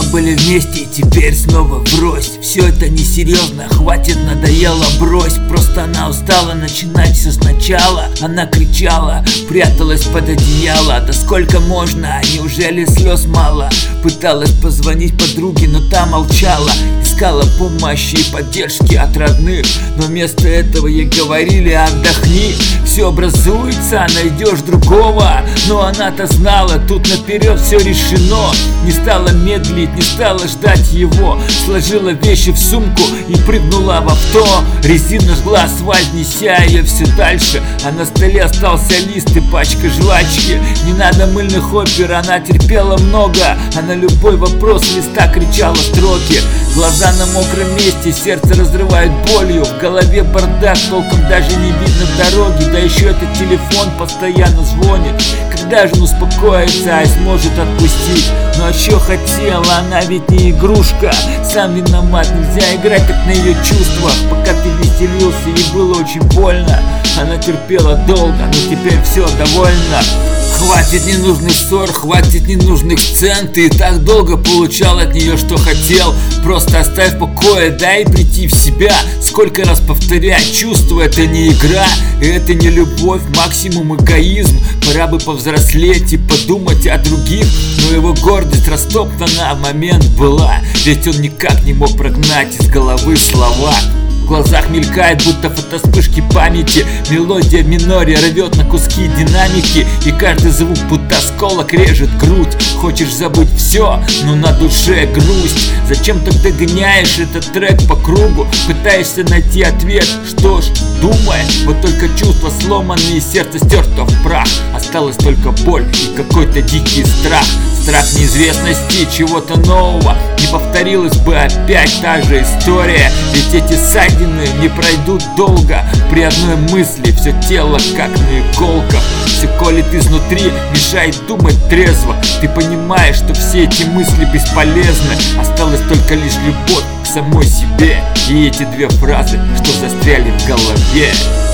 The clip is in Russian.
были вместе, и теперь снова врозь. Все это несерьезно, хватит, надоело, брось. Просто она устала начинать все сначала. Она кричала, пряталась под одеяло. Да сколько можно, неужели слез мало? Пыталась позвонить подруге, но та молчала. Искала помощи и поддержки от родных, но вместо этого ей говорили: отдохни, все образуется, найдешь другого. Но она-то знала, тут наперед все решено. Не стала медлить, не стала ждать его. Сложила вещи в сумку и прыгнула в авто. Резина жгла асфальт, неся ее все дальше. А на столе остался лист и пачка жвачки. Не надо мыльных опер, она терпела много. А на любой вопрос листа кричала строки. Глаза на мокром месте, сердце разрывает болью. В голове бардак, толком даже не видно дороги. Да еще этот телефон постоянно звонит. Когда же он успокоится, и сможет отпустить? Но еще хотела, она ведь не игрушка. Сам виноват, нельзя играть так на ее чувствах. Пока ты веселился, ей было очень больно. Она терпела долго, но теперь все, довольно. Хватит ненужных ссор, хватит ненужных сцен. Ты и так долго получал от нее, что хотел. Просто оставь в покое, дай прийти в себя. Сколько раз повторять, чувство — это не игра. И это не любовь, максимум эгоизм. Пора бы повзрослеть и подумать о других. Но его гордость растоптана в момент была. Ведь он никак не мог прогнать из головы слова. В глазах мелькает, будто фотоспышки памяти. Мелодия в миноре рвет на куски динамики. И каждый звук, будто осколок, режет грудь. Хочешь забыть все, но на душе грусть. Зачем тогда гоняешь этот трек по кругу? Пытаешься найти ответ, что ж, думай. Вот только чувства сломанные, сердце стерто в прах. Осталась только боль и какой-то дикий страх. Страх неизвестности, чего-то нового. Не повторилась бы опять та же история. Ведь эти ссадины не пройдут долго. При одной мысли все тело как на иголках. Все колет изнутри, мешает думать трезво. Ты понимаешь, что все эти мысли бесполезны. Осталась только лишь любовь к самой себе. И эти две фразы, что застряли в голове.